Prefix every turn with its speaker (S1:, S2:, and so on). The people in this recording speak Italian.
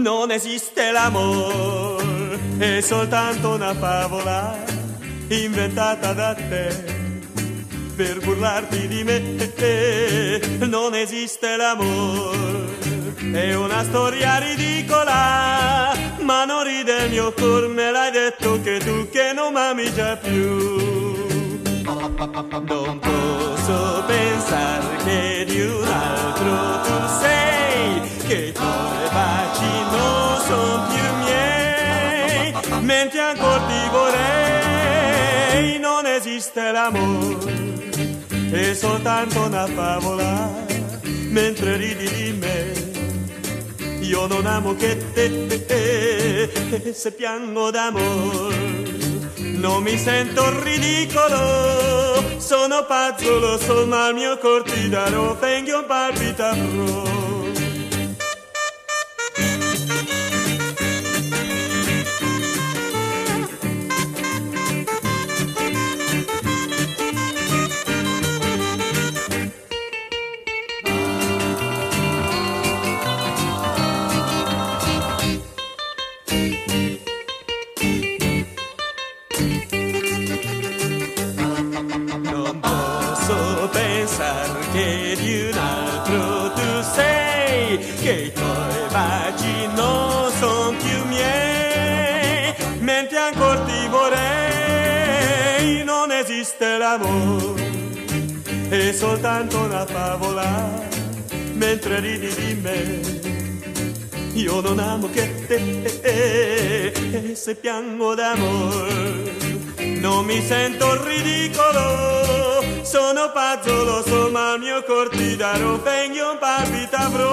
S1: non esiste l'amore, è soltanto una favola inventata da te per burlarti di me. Non esiste l'amore, è una storia ridicola, ma non ride il mio cuore, me l'hai detto che tu che non m'ami già più. Non posso pensare che di un altro tu sei, che i tuoi baci non son più miei, mentre ancora ti vorrei. Non esiste l'amore, è soltanto una favola, mentre ridi di me. Io non amo che te, se piango d'amore non mi sento ridicolo, sono pazzo, lo so, ma il mio cor ti darò, finché un palpita avrò. Pensar che di un altro tu sei, che i tuoi baci non son più miei, mentre ancora ti vorrei. Non esiste l'amore, è soltanto una favola, mentre ridi di me. Io non amo che te, se piango d'amore non mi sento ridicolo, sono pazzo, lo so, ma il mio cor ti darò, finché un palpita avrò.